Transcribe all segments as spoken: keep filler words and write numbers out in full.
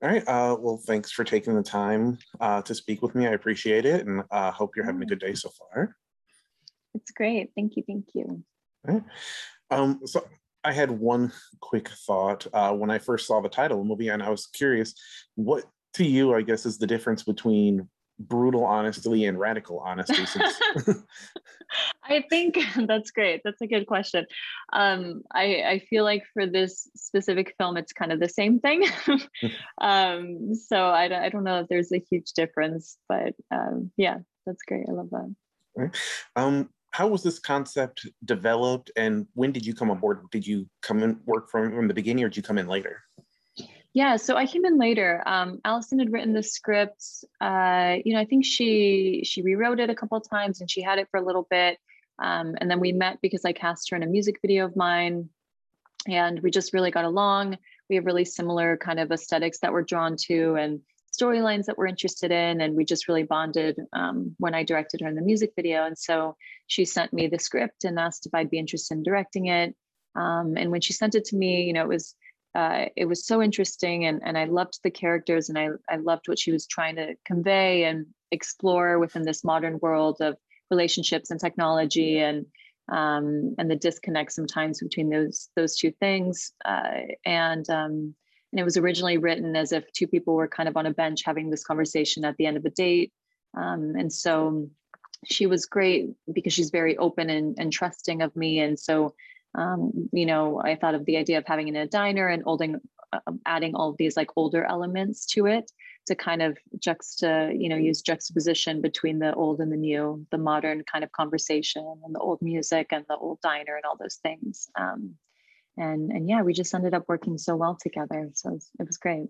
All right. Uh, well, thanks for taking the time uh, to speak with me. I appreciate it, and uh, hope you're having a Oh, good day so far. it's great. Thank you. Thank you. All right. Um, so I had one quick thought uh, when I first saw the title of the movie, and I was curious, what to you, I guess, is the difference between brutal honesty and radical honesty? Since I think that's great. That's a good question. Um, I, I feel like for this specific film, it's kind of the same thing. um, so I, don't- I don't know if there's a huge difference, but um, yeah, that's great. I love that. um, how was this concept developed, and when did you come on board? Did you come and work from from the beginning, or did you come in later? Yeah, so I came in later. Um, Allison had written the script. Uh, you know, I think she she rewrote it a couple of times, and she had it for a little bit. Um, and then we met because I cast her in a music video of mine, and we just really got along. We have really similar kind of aesthetics that we're drawn to, and storylines that we're interested in, and we just really bonded um, when I directed her in the music video. And so she sent me the script and asked if I'd be interested in directing it. Um, and when she sent it to me, you know, it was uh, it was so interesting, and and I loved the characters, and I I loved what she was trying to convey and explore within this modern world of relationships and technology, and um, and the disconnect sometimes between those those two things. Uh, and um, and it was originally written as if two people were kind of on a bench having this conversation at the end of a date. Um, and so she was great because she's very open and, and trusting of me. And so, um, you know, I thought of the idea of having it in a diner and holding, uh, adding all of these like older elements to it to kind of juxta, you know, use juxtaposition between the old and the new, the modern kind of conversation and the old music and the old diner and all those things. Um, and and yeah, we just ended up working so well together. So it was, it was great.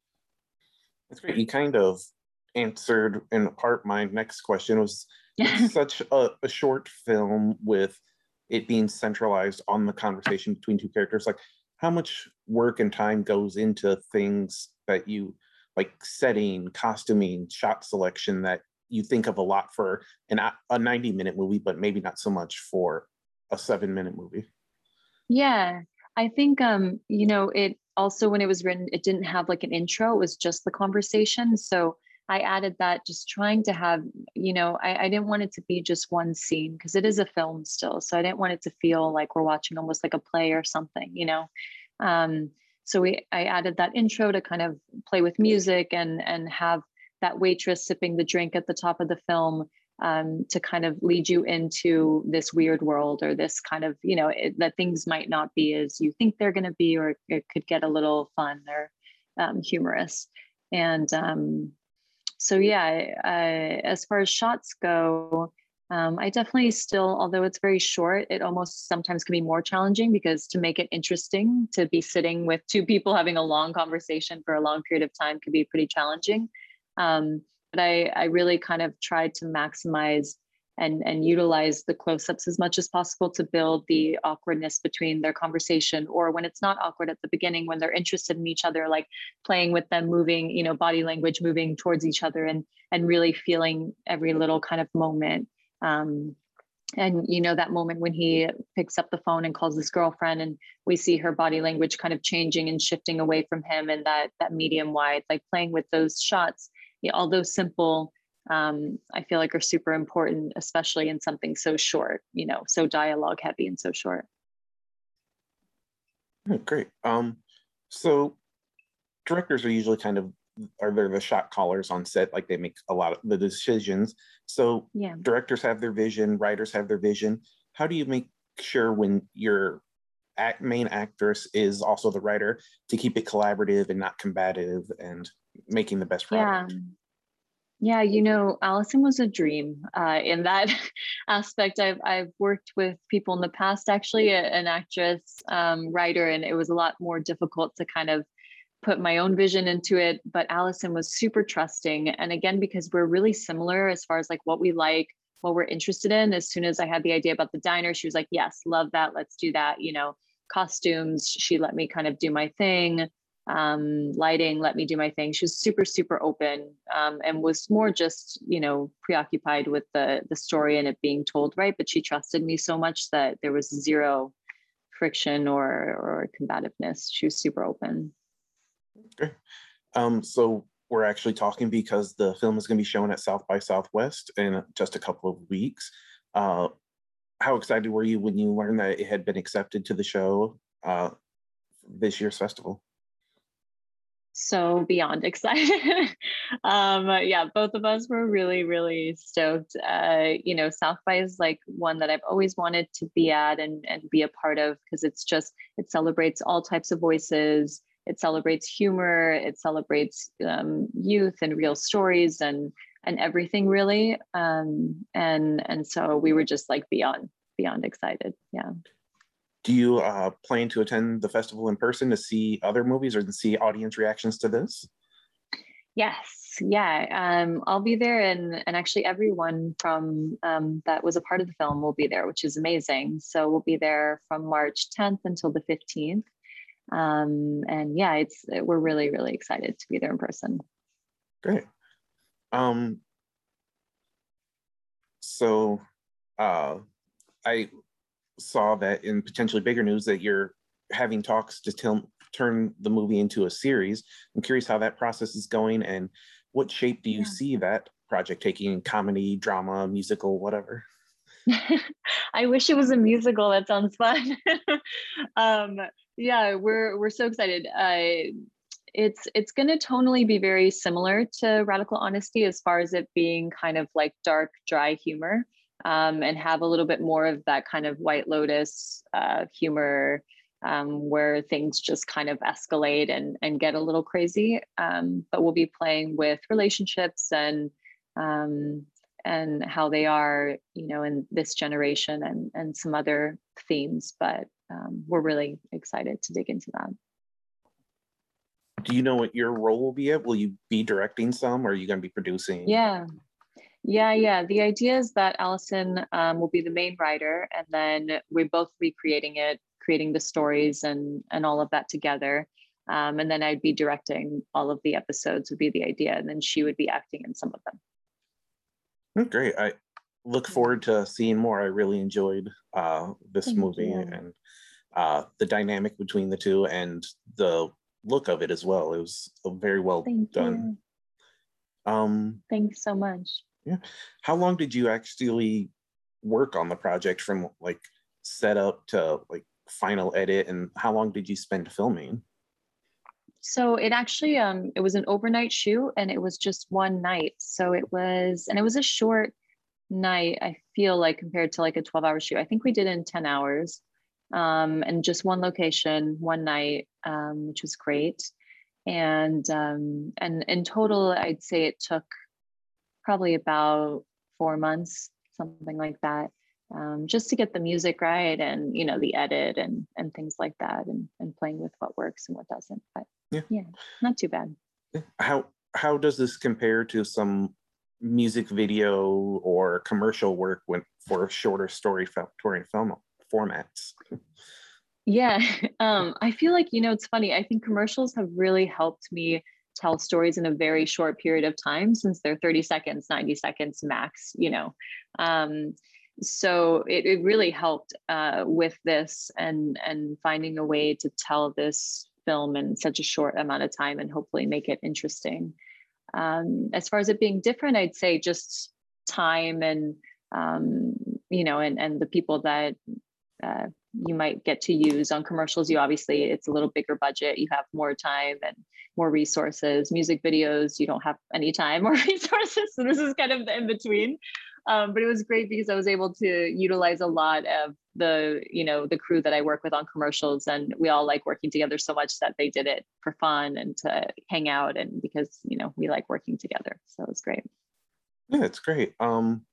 That's great. You kind of answered in part my next question. Was it's such a, a short film with it being centralized on the conversation between two characters. Like, how much work and time goes into things that you like setting, costuming, shot selection that you think of a lot for an, a ninety minute movie, but maybe not so much for a seven minute movie? Yeah, I think um, you know, it also when it was written, it didn't have like an intro, it was just the conversation. So I added that just trying to have, you know, I, I didn't want it to be just one scene because it is a film still. So I didn't want it to feel like we're watching almost like a play or something, you know. Um, so we I added that intro to kind of play with music and and have that waitress sipping the drink at the top of the film um, to kind of lead you into this weird world or this kind of, you know, it, that things might not be as you think they're going to be, or it could get a little fun or um, humorous. And um, so, yeah, I, as far as shots go, um, I definitely still, although it's very short, it almost sometimes can be more challenging because to make it interesting, to be sitting with two people having a long conversation for a long period of time could be pretty challenging. Um, but I, I really kind of tried to maximize and, and utilize the close-ups as much as possible to build the awkwardness between their conversation, or when it's not awkward at the beginning, when they're interested in each other, like playing with them, moving, you know, body language, moving towards each other, and and really feeling every little kind of moment. Um, and you know, that moment when he picks up the phone and calls his girlfriend, and we see her body language kind of changing and shifting away from him, and that that medium wide, like playing with those shots, you know, although simple, um, I feel like are super important, especially in something so short, you know, so dialogue heavy and so short. Oh, great. Um, so directors are usually kind of are they the shot callers on set, like they make a lot of the decisions. So Yeah. directors have their vision, writers have their vision. How do you make sure when your act, main actress is also the writer to keep it collaborative and not combative and making the best Yeah. product? Yeah, you know, Allison was a dream uh, in that aspect. I've I've worked with people in the past, actually, a- an actress, um, writer, and it was a lot more difficult to kind of put my own vision into it. But Allison was super trusting, and again, because we're really similar as far as like what we like, what we're interested in. As soon as I had the idea about the diner, she was like, "Yes, love that. Let's do that." You know, costumes. She let me kind of do my thing, um, lighting, let me do my thing. She was super, super open, um, and was more just, you know, preoccupied with the the story and it being told right. But she trusted me so much that there was zero friction or or combativeness. She was super open. Okay. Um, so we're actually talking because the film is going to be shown at South by Southwest in just a couple of weeks. Uh, how excited were you when you learned that it had been accepted to the show uh, this year's festival? So beyond excited. um, yeah, both of us were really, really stoked. Uh, you know, South by is like one that I've always wanted to be at and, and be a part of, because it's just, it celebrates all types of voices. It celebrates humor. It celebrates um, youth and real stories and and everything really. Um, and and so we were just like beyond beyond excited. Yeah. Do you uh, plan to attend the festival in person to see other movies or to see audience reactions to this? Yes, yeah. Um, I'll be there, and and actually everyone from um, that was a part of the film will be there, which is amazing. So we'll be there from March tenth until the fifteenth. Um, and yeah, it's we're really really excited to be there in person. Great. Um, so uh, I saw that in potentially bigger news that you're having talks to t- turn the movie into a series. I'm curious how that process is going and what shape do you Yeah. see that project taking? Comedy, drama, musical, whatever. I wish it was a musical. That sounds fun. um, yeah, we're we're so excited. Uh, it's it's going to tonally be very similar to Radical Honesty as far as it being kind of like dark, dry humor, um, and have a little bit more of that kind of White Lotus uh, humor, um, where things just kind of escalate and and get a little crazy. Um, but we'll be playing with relationships and um, and how they are, you know, in this generation and and some other themes. But um, we're really excited to dig into that. Do you know what your role will be at? Will you be directing some or are you going to be producing? Yeah. Yeah, yeah. The idea is that Allison um, will be the main writer, and then we both be creating it, creating the stories and and all of that together. Um, and then I'd be directing all of the episodes would be the idea, and then she would be acting in some of them. Oh, great. I look forward to seeing more. I really enjoyed uh, this Thank movie you. and uh, the dynamic between the two and the look of it as well. It was very well Thank done. you. Um, Thanks so much. yeah. How long did you actually work on the project from like setup to like final edit, and how long did you spend filming? So it actually um it was an overnight shoot, and it was just one night. So it was and it was a short night, I feel like, compared to like a twelve hour shoot. I think we did in ten hours. Um and just one location, one night, um, which was great. And um and in total I'd say it took probably about four months, something like that. Um, just to get the music right and you know the edit and and things like that and and playing with what works and what doesn't. But Yeah. yeah, not too bad. How how does this compare to some music video or commercial work when for shorter story story film formats? Yeah, um, I feel like, you know, it's funny. I think commercials have really helped me tell stories in a very short period of time, since they're thirty seconds, ninety seconds max, you know. Um, so it, it really helped uh, with this and and finding a way to tell this film in such a short amount of time and hopefully make it interesting. Um, as far as it being different, I'd say just time and um, you know, and and the people that uh, you might get to use on commercials. You obviously, it's a little bigger budget. You have more time and more resources. Music videos, you don't have any time or resources. So this is kind of the in between. Um, but it was great because I was able to utilize a lot of the, you know, the crew that I work with on commercials, and we all like working together so much that they did it for fun and to hang out, and because, you know, we like working together. So it was great. Yeah, it's great. Um,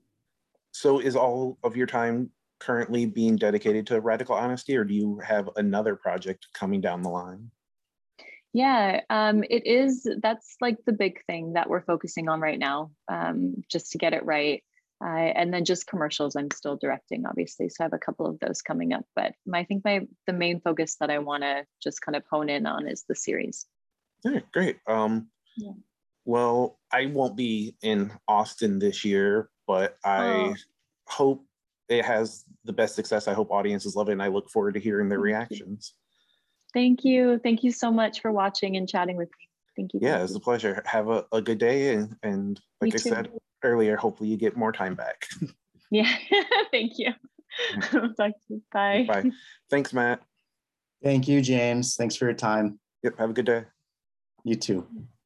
so is all of your time currently being dedicated to Radical Honesty, or do you have another project coming down the line? Yeah, um, it is. That's like the big thing that we're focusing on right now, um, just to get it right. Uh, and then just commercials, I'm still directing, obviously. So I have a couple of those coming up. But my, I think my the main focus that I want to just kind of hone in on is the series. Yeah, great. Um, Yeah. well, I won't be in Austin this year, but I Oh, hope it has the best success. I hope audiences love it, and I look forward to hearing their thank you. reactions. Thank you. Thank you so much for watching and chatting with me. Thank you. Yeah, thank it's you. a pleasure. Have a, a good day. And, and like You I too. said earlier, hopefully you get more time back. Yeah, thank you. Talk to you. Bye. Bye. Thanks, Matt. Thank you, James. Thanks for your time. Yep, have a good day. You too.